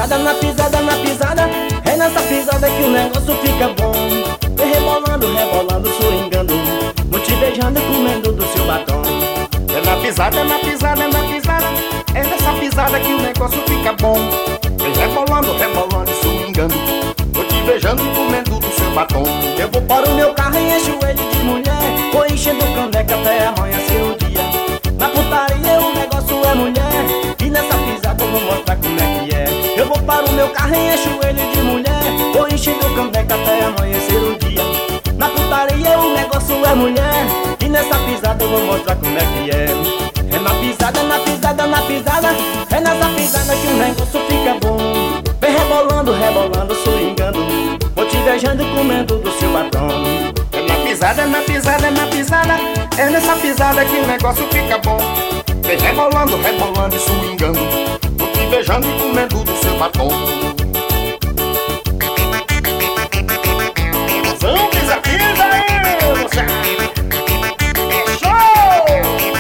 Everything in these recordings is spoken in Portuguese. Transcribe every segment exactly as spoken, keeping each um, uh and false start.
pisada, na pisada, na pisada. É nessa pisada que o negócio fica bom. Vem rebolando, rebolando, swingando, vou te beijando e comendo do seu batom. É na pisada, na pisada, na pisada. É nessa pisada que o negócio fica bom. Vem rebolando, rebolando, swingando, vou te beijando e comendo do seu batom. Eu vou para o meu carro e encho ele de mulher, vou enchendo caneca até amanhecer o dia. Na putaria o negócio é mulher, e nessa pisada eu vou mostrar como é que é. Eu vou para o meu carro e encho ele de mulher, vou enchendo caneca até amanhecer o dia. Na putaria o negócio é mulher, e nessa pisada eu vou mostrar como é que é. É na pisada, na pisada, na pisada. É nessa pisada que o negócio fica bom. Vem rebolando, rebolando, swingando, vou te beijando e comendo do seu batom. É na pisada, na pisada, na pisada. É nessa pisada que o negócio fica bom. Vem rebolando, rebolando e swingando, vou te beijando e comendo do seu batom. Vamos, pisa, pisa aí, moça! É show!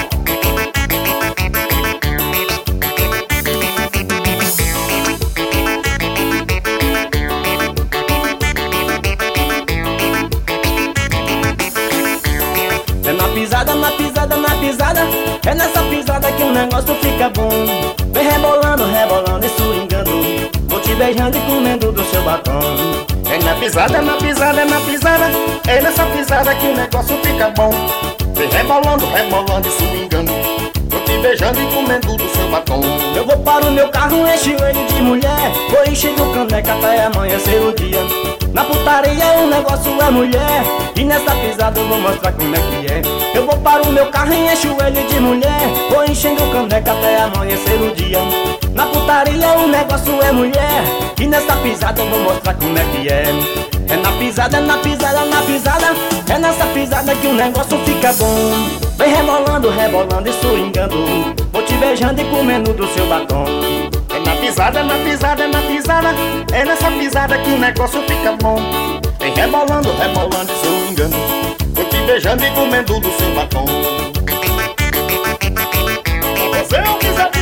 É na pisada, na pisada, na pisada. É nessa pisada que o negócio fica bom. Vem rebolando, rebolando e swingando, vou te beijando e comendo do seu batom. É na pisada, na pisada, na pisada. É nessa pisada que o negócio fica bom. Vem rebolando, rebolando e swingando, vou te beijando e comendo do seu batom. Eu vou para o meu carro, encho ele de mulher, vou enchendo caneca até amanhecer o dia. Na putaria o negócio é mulher, e nessa pisada eu vou mostrar como é que é. Eu vou para o meu carro e encho ele de mulher, vou enchendo caneca até amanhecer o dia. Na putaria o negócio é mulher, e nessa pisada eu vou mostrar como é que é. É na pisada, na pisada, na pisada. É nessa pisada que o negócio fica bom. Vem rebolando, rebolando e swingando, vou te beijando e comendo do seu batom. É na pisada, na pisada, na pisada. É nessa pisada que o negócio fica bom. Vem rebolando, rebolando e swingando, vou te beijando e comendo do seu batom. Você não quiser